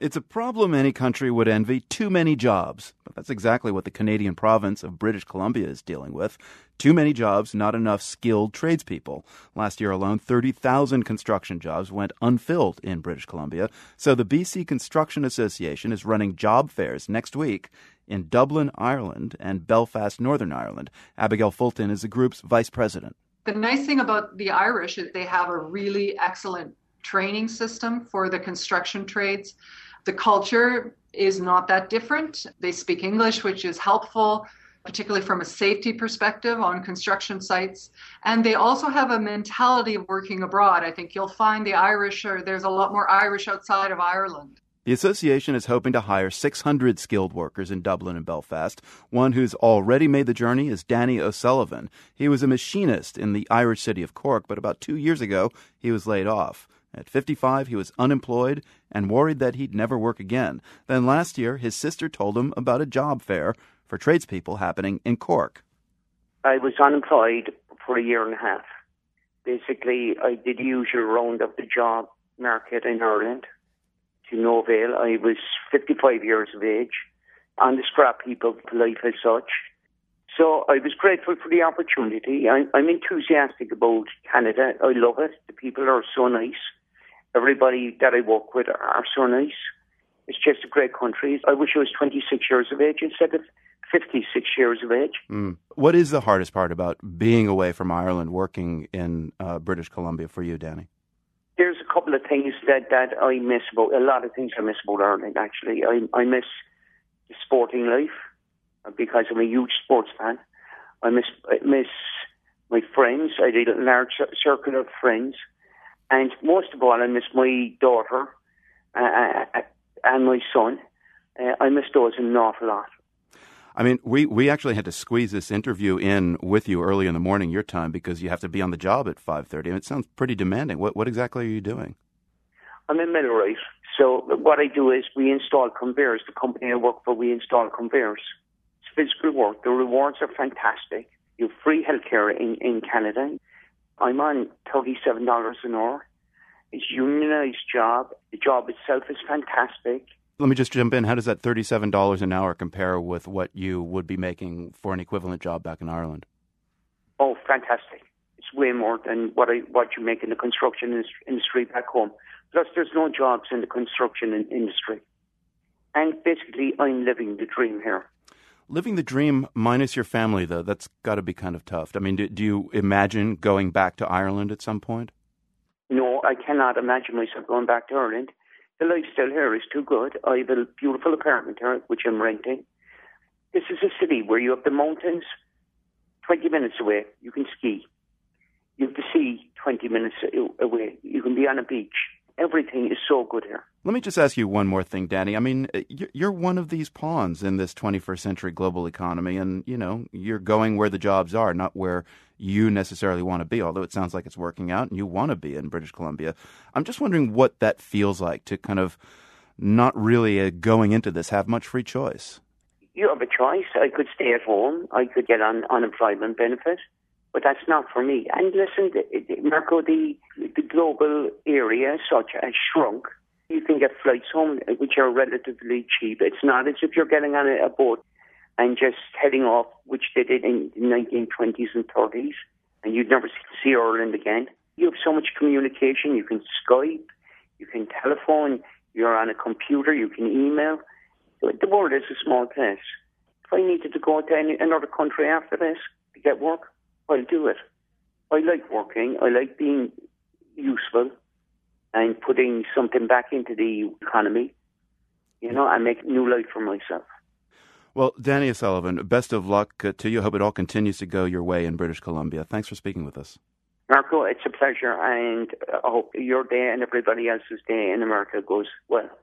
It's a problem any country would envy, too many jobs. But that's exactly what the Canadian province of British Columbia is dealing with. Too many jobs, not enough skilled tradespeople. Last year alone, 30,000 construction jobs went unfilled in British Columbia. So the BC Construction Association is running job fairs next week in Dublin, Ireland, and Belfast, Northern Ireland. Abigail Fulton is the group's vice president. The nice thing about the Irish is they have a really excellent training system for the construction trades. The culture is not that different. They speak English, which is helpful, particularly from a safety perspective on construction sites. And they also have a mentality of working abroad. I think you'll find there's a lot more Irish outside of Ireland. The association is hoping to hire 600 skilled workers in Dublin and Belfast. One who's already made the journey is Danny O'Sullivan. He was a machinist in the Irish city of Cork, but about 2 years ago, he was laid off. At 55, he was unemployed and worried that he'd never work again. Then last year, his sister told him about a job fair for tradespeople happening in Cork. I was unemployed for a year and a half. Basically, I did the usual round of the job market in Ireland to no avail. I was 55 years of age, on the scrap heap of life as such. So I was grateful for the opportunity. I'm enthusiastic about Canada. I love it. The people are so nice. Everybody that I work with are so nice. It's just a great country. I wish I was 26 years of age instead of 56 years of age. What is the hardest part about being away from Ireland, working in British Columbia for you, Danny? There's a couple of things that I miss about, a lot of things I miss about Ireland, actually. I miss the sporting life because I'm a huge sports fan. I miss my friends. I did a large circle of friends. And most of all, I miss my daughter and my son. I miss those an awful lot. I mean, we actually had to squeeze this interview in with you early in the morning, your time, because you have to be on the job at 5:30. And it sounds pretty demanding. What exactly are you doing? I'm in Millwright. So what I do is we install conveyors. The company I work for, we install conveyors. It's physical work. The rewards are fantastic. You have free healthcare in Canada. I'm on $37 an hour. It's a unionized job. The job itself is fantastic. Let me just jump in. How does that $37 an hour compare with what you would be making for an equivalent job back in Ireland? Oh, fantastic. It's way more than what you make in the construction industry back home. Plus, there's no jobs in the construction industry. And basically, I'm living the dream here. Living the dream minus your family, though, that's got to be kind of tough. I mean, do you imagine going back to Ireland at some point? No, I cannot imagine myself going back to Ireland. The lifestyle here is too good. I have a beautiful apartment here, which I'm renting. This is a city where you have the mountains 20 minutes away. You can ski. You have the sea 20 minutes away. You can be on a beach. Everything is so good here. Let me just ask you one more thing, Danny. I mean, you're one of these pawns in this 21st century global economy, and, you know, you're going where the jobs are, not where you necessarily want to be, although it sounds like it's working out and you want to be in British Columbia. I'm just wondering what that feels like to kind of not really going into this have much free choice. You have a choice. I could stay at home. I could get on unemployment benefit. But that's not for me. And listen, Marco, the global area as such has shrunk. You can get flights home which are relatively cheap. It's not as if you're getting on a boat and just heading off, which they did in the 1920s and 30s, and you'd never see Ireland again. You have so much communication. You can Skype, you can telephone, you're on a computer, you can email. The world is a small place. If I needed to go to another country after this to get work, I'll do it. I like working. I like being useful and putting something back into the economy, you know, and make new life for myself. Well, Danny O'Sullivan, best of luck to you. I hope it all continues to go your way in British Columbia. Thanks for speaking with us. Marco, it's a pleasure, and I hope your day and everybody else's day in America goes well.